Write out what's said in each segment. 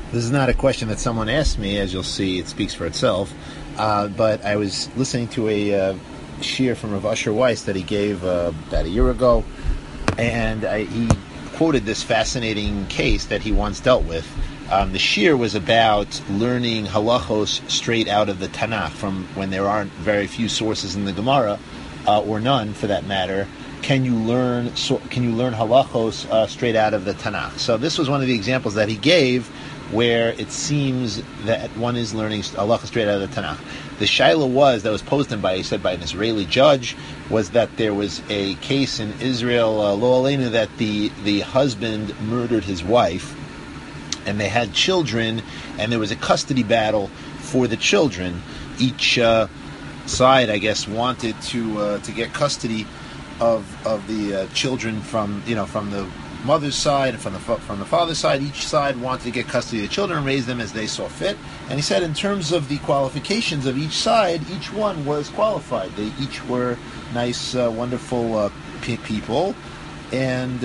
This is not a question that someone asked me. As you'll see, it speaks for itself. But I was listening to a shiur from Rav Asher Weiss that he gave about a year ago, and he quoted this fascinating case that he once dealt with. The shiur was about learning halachos straight out of the Tanakh, from when there aren't very few sources in the Gemara, or none for that matter. Can you learn halachos straight out of the Tanakh? So this was one of the examples that he gave, where it seems that one is learning halachos straight out of the Tanakh. The shaila that was posed to him by an Israeli judge, was that there was a case in Israel, lo aleinu, that the husband murdered his wife, and they had children, and there was a custody battle for the children. Each side, I guess, wanted to get custody of the children from the mother's side and from the father's side. Each side wanted to get custody of the children and raise them as they saw fit. And he said, in terms of the qualifications of each side, each one was qualified. They each were nice, wonderful people, and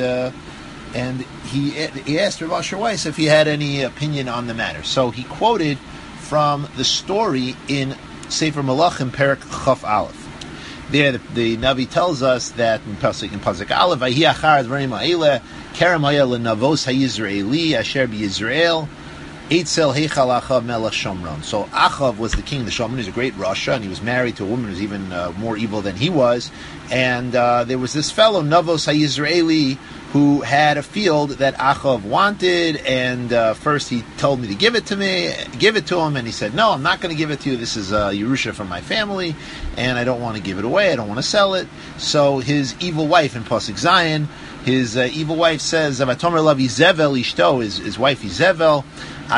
he asked Rav Asher Weiss if he had any opinion on the matter. So he quoted from the story in Sefer Malachim, Perek Chaf Aleph. There, the Navi tells us that in Pasuk Aleph, Vahi achar advarim ha'eleh, kerem haya lenavos ha'Yisraeli asher b'Yisrael, Eitzel heichal Achav melech Shomron. So Achav was the king of the Shomron. He was a great Rasha, and he was married to a woman who was even more evil than he was. And there was this fellow, Navos ha'Yisraeli, who had a field that Achav wanted, and first he told me to give it to him, and he said, no, I'm not going to give it to you, this is Yerusha from my family, and I don't want to give it away, I don't want to sell it. So his evil wife in Pasuk Zion, his evil wife says, Vatomer lav Izevel ishto, his wife Izevel,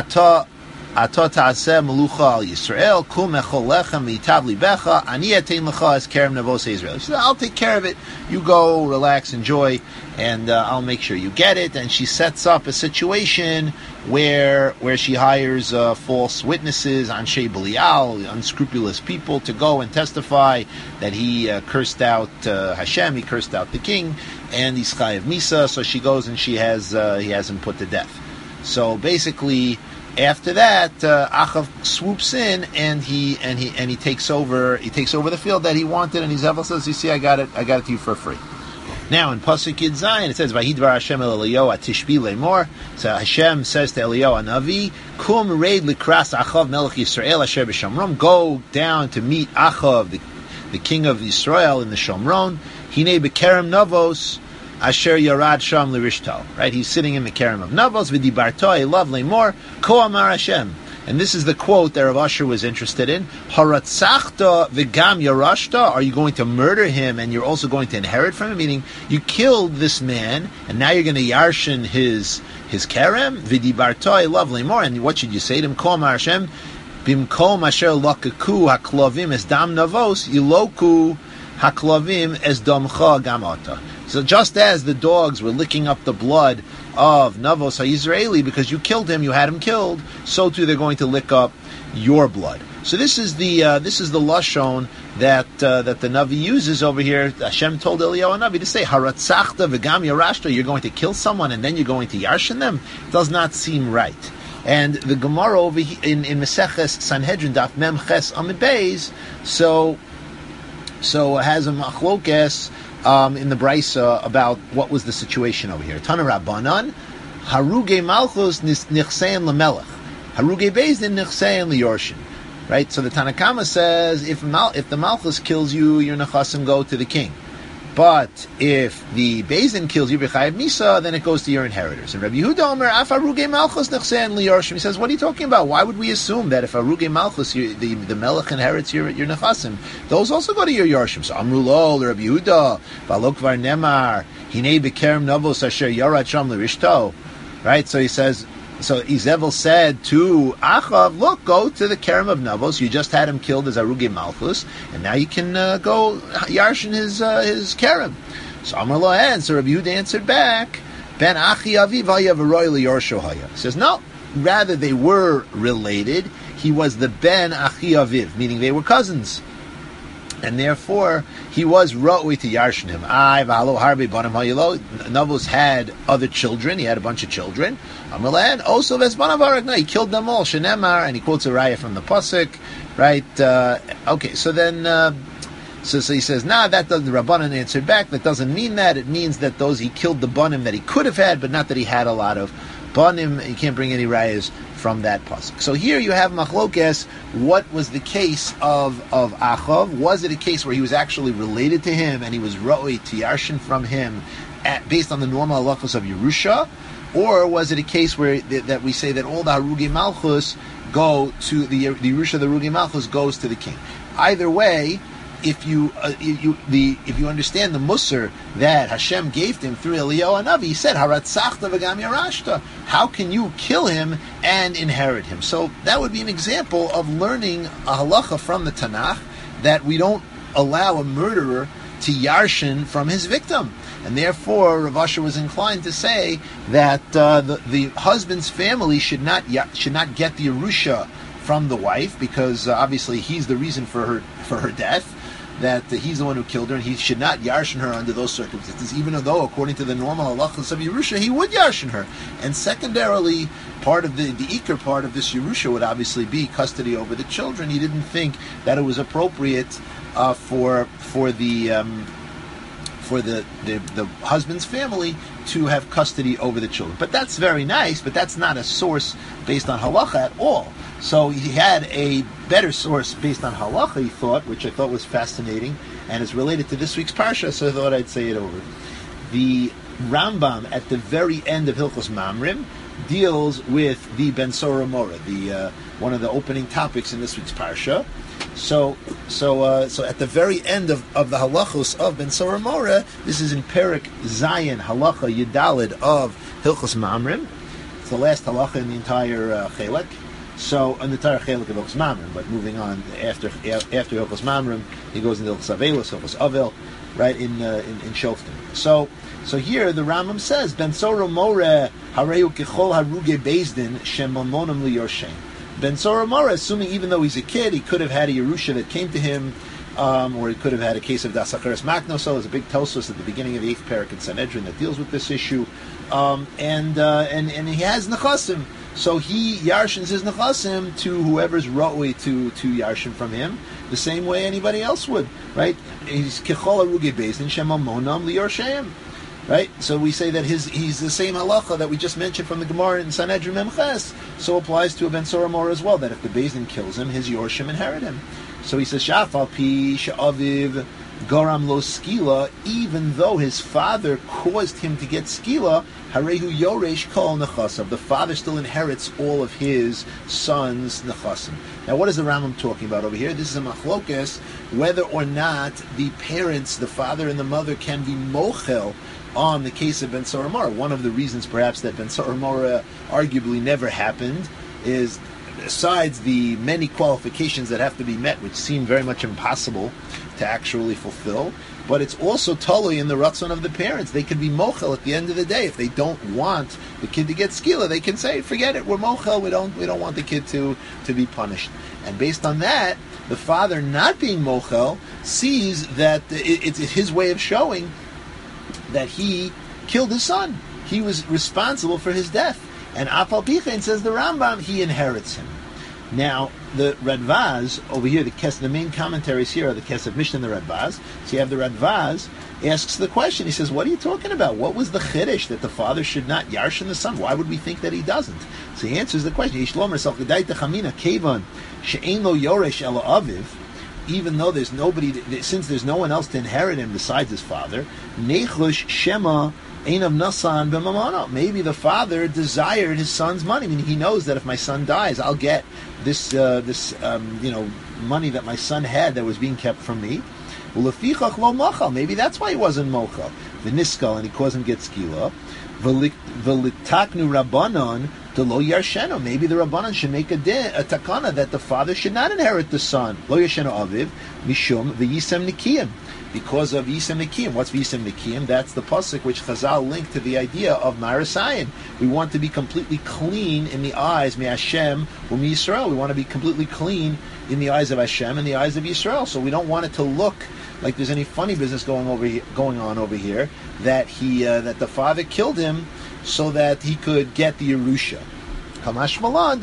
Ata ta'aseh melucha al Yisrael, kum echol lechem v'yitav libecha, ani etein lecha es kerem navos Israel. She said, I'll take care of it. You go, relax, enjoy, and I'll make sure you get it. And she sets up a situation where she hires false witnesses, Anshe Belial, unscrupulous people, to go and testify that he cursed out Hashem, he cursed out the king, and he's chayav misa. So she goes and he has him put to death. So basically, after that, Achav swoops in and he takes over the field that he wanted, and Izevel says, "You see, I got it to you for free." Now in Pasuk Yud Zayin it says, "Vayidvar Hashem el Eliyahu atishbi lemor." So Hashem says to Eliyahu Hanavi, "Kum reid likras Achav melech Yisrael asher b'Shomron." Go down to meet Achav, the king of Yisrael in the Shomron. Hinei bekerem Navos Asher Yarad Sham Lirishtal. Right, he's sitting in the Kerem of Navos. V'dibarto elav lemor ko amar Hashem. And this is the quote that Rav Asher was interested in. Haratzachta v'gam yarashta. Are you going to murder him and you're also going to inherit from him? Meaning, you killed this man and now you're going to yarshin his Kerem. V'dibarto elav lemor. And what should you say to him? Ko amar Hashem. Bimkom asher lakaku haklavim es dam navos yiloku haklavim es damcha gamata. So just as the dogs were licking up the blood of Navos HaYisraeli because you killed him, you had him killed, so too they're going to lick up your blood. So this is the lashon that the Navi uses over here. Hashem told Eliyahu Navi to say, Haratzachta v'gam yarashta, you're going to kill someone and then you're going to yarshin them? It does not seem right. And the Gemara over here in Meseches Sanhedrin Daf Mem Ches Amid Beis, so it has a machlokes in the Brisa about what was the situation over here. Tana Rabbanan, Haruge Malchus Nichsein Lamelech, Haruge Bezdin Nichsein Liyorshin. Right. So the Tanakama says if the Malchus kills you, your nechasim go to the king. But if the Bezdin kills you, b'chayav misa, then it goes to your inheritors. And Rabbi Yehuda Omer, af Haruge Malchus Nichsein Liyorshim. He says, what are you talking about? Why would we assume that if Haruge Malchus, the Melech inherits your nechasim, those also go to your Yorshim? So Amru Lo, Rabbi Yehuda, Balok Var Nemar, Hinei Bekerem Navos Asher Yarat Sham L'Rishto. Right? So he says, so Izevel said to Achav, look, go to the Kerem of Navos. You just had him killed as Aruge Malchus, and now you can go yarshin his Kerem. So Amar Lo answered, Rabbi Yehuda answered back, Ben Achi Aviv Haya V'Roy Liyorsho Haya. He says, no, rather they were related. He was the Ben Achi Aviv, meaning they were cousins. and therefore he was ra'ui to yarshin him. Navus had other children. He had a bunch of children. Amalan also vesbanav harag. He killed them all. Shenemar, and he quotes a raya from the pasuk, right? Okay, so then. So he says, that doesn't. The Rabbanan answered back. That doesn't mean that. It means that those he killed the banim that he could have had, but not that he had a lot of banim. You can't bring any rayas from that pasuk. So here you have machlokes. What was the case of Achav? Was it a case where he was actually related to him and he was ra'oi to yarshin from him based on the normal halachos of Yerusha? Or was it a case where that we say that all the Harugi Malchus go to the Yerusha, the Harugi Malchus goes to the king? Either way, if you understand the Musar that Hashem gave to him through Eliyahu Hanavi, he said, "Haratzachta v'gam yarashta." How can you kill him and inherit him? So that would be an example of learning a halacha from the Tanakh that we don't allow a murderer to yarshin from his victim, and therefore Rav Asher was inclined to say that the husband's family should not get the Yerusha from the wife, because obviously he's the reason for her death. That he's the one who killed her, and he should not yarshin her under those circumstances, even though, according to the normal halachas of Yerusha, he would yarshin her. And secondarily, part of the ikar part of this Yerusha would obviously be custody over the children. He didn't think that it was appropriate for the husband's family to have custody over the children. But that's very nice, but that's not a source based on halacha at all. So he had a better source based on halacha, he thought, which I thought was fascinating, and is related to this week's parsha, so I thought I'd say it over. The Rambam, at the very end of Hilchos Mamrim, deals with the Ben Sora Mora, the one of the opening topics in this week's parsha. So at the very end of the halachos of Ben Sora Mora, this is in Perik Zayin Halacha Yudalid of Hilchos Mamrim. It's the last halacha in the entire chelek. So an entire chelek of Hilchos Mamrim, but moving on after Hilchos Mamrim, he goes into Hilchos Avelos, Hilchos Avel, right in Shoftim. So here the Rambam says Ben Sora Mora Hareu Kichol Haruge Bezdin Shemamonam Liyorshem. Ben Sora Mora, assuming even though he's a kid, he could have had a Yerusha that came to him, or he could have had a case of Dasacharis Makno. So there's a big Tosos at the beginning of the 8th parak in Sanhedrin that deals with this issue, and he has Nechasim. So he yarshins his nechasim to whoever's ra'ui to yarshin from him, the same way anybody else would, right? He's kechol aruge beis in shema monam liyorshem, right? So we say that he's the same halacha that we just mentioned from the Gemara in Sanhedrin Memches, so applies to a Ben Sora Mor as well, that if the Beis Din kills him, his yorshim inherit him. So he says, Shafal pi she'aviv Garam lo skila, even though his father caused him to get skila, harehu yoresh kol nechasav. The father still inherits all of his son's nechasim. Now, what is the Rambam talking about over here? This is a machlokes, whether or not the parents, the father and the mother, can be mochel on the case of Ben Sora Mora. One of the reasons, perhaps, that Ben Sora Mora arguably never happened is, besides the many qualifications that have to be met, which seem very much impossible to actually fulfill, but it's also totally in the ratzon of the parents. They can be mochel at the end of the day. If they don't want the kid to get skila, they can say, forget it, we're mochel, we don't want the kid to be punished. And based on that, the father not being mochel sees that it's his way of showing that he killed his son. He was responsible for his death. And Afal Pichen, says the Rambam, he inherits him. Now, the Radvaz, over here, the main commentaries here are the Kesef Mishnah and the Radvaz. So you have the Radvaz asks the question, he says, what are you talking about? What was the chiddush that the father should not yarshin the son? Why would we think that he doesn't? So he answers the question, even though there's nobody, since there's no one else to inherit him besides his father, Nechush Shema Einav Nasan b'mamano. Maybe the father desired his son's money. I mean, he knows that if my son dies, I'll get this money that my son had that was being kept from me. Ulefichach lo machal. Maybe that's why he wasn't mochal. V'niskal, and he caused him get skila. V'litaknu rabbanon The lo yarsheno, maybe the Rabbanan should make a takana that the father should not inherit the son. Lo yarsheno aviv mishum v'yisem nikiyim, because of yisem nikiyim. What's yisem nikiyim? That's the pasuk which Chazal linked to the idea of marasayin. We want to be completely clean in the eyes, mi Hashem u'mi Yisrael. We want to be completely clean in the eyes of Hashem and the eyes of Yisrael. So we don't want it to look like there's any funny business going on over here, that that the father killed him so that he could get the Yerusha. Kamash Malan,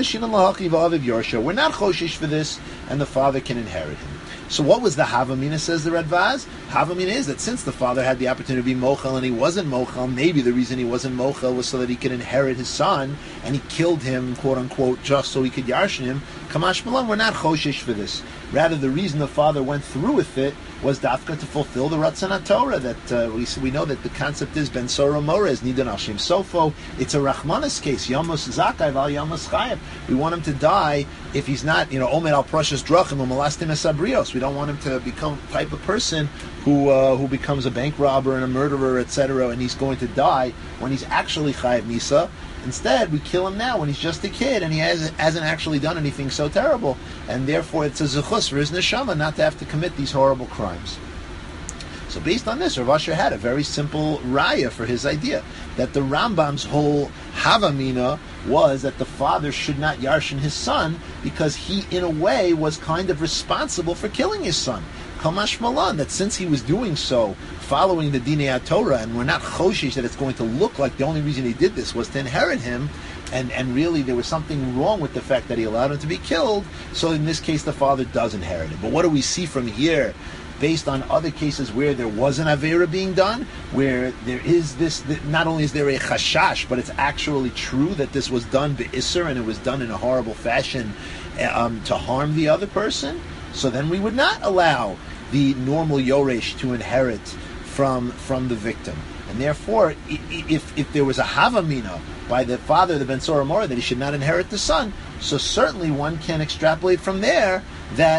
we're not choshish for this, and the father can inherit him. So what was the Havamina, says the Radvaz? Havamina is that since the father had the opportunity to be mochel and he wasn't mochel, maybe the reason he wasn't mochel was so that he could inherit his son, and he killed him, quote unquote, just so he could yarshin him. Kamash Malan, we're not choshish for this. Rather, the reason the father went through with it was dafka to fulfill the Ratzon Torah. That we know that the concept is ben sora mores nidan al shem sofo. It's a Rachmanis case. Yamos zakai val yamos chayev. We want him to die if he's not, omed al precious drachim u'malastim esabrios. We don't want him to become the type of person who becomes a bank robber and a murderer, etc. And he's going to die when he's actually chayev misa. Instead, we kill him now when he's just a kid and he hasn't actually done anything so terrible. And therefore, it's a zechus for his neshama not to have to commit these horrible crimes. So based on this, Rav Asher had a very simple raya for his idea, that the Rambam's whole havamina was that the father should not yarshin his son because he, in a way, was kind of responsible for killing his son. Kamash Malan, that since he was doing so, following the Dinei Torah, and we're not choshish that it's going to look like the only reason he did this was to inherit him, and really there was something wrong with the fact that he allowed him to be killed, so in this case the father does inherit him. But what do we see from here, based on other cases where there was an Avera being done, where there is this, not only is there a chashash, but it's actually true that this was done be'isser, and it was done in a horrible fashion to harm the other person? So then we would not allow the normal Yoresh to inherit from the victim. And therefore, if there was a Havamina by the father, the Ben Sora Mora, that he should not inherit the son, so certainly one can extrapolate from there that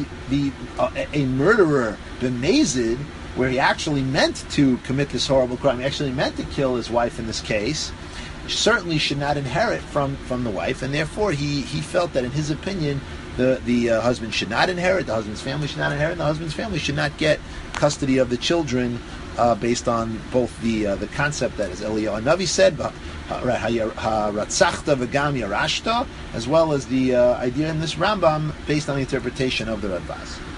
a murderer, b'mezid, where he actually meant to commit this horrible crime, he actually meant to kill his wife in this case, certainly should not inherit from the wife, and therefore he felt that in his opinion the husband should not inherit, the husband's family should not inherit, and the husband's family should not get custody of the children, based on both the concept that, as Eliyahu Navi said, haratzachta v'gam yarashta, as well as the idea in this Rambam based on the interpretation of the Radvaz.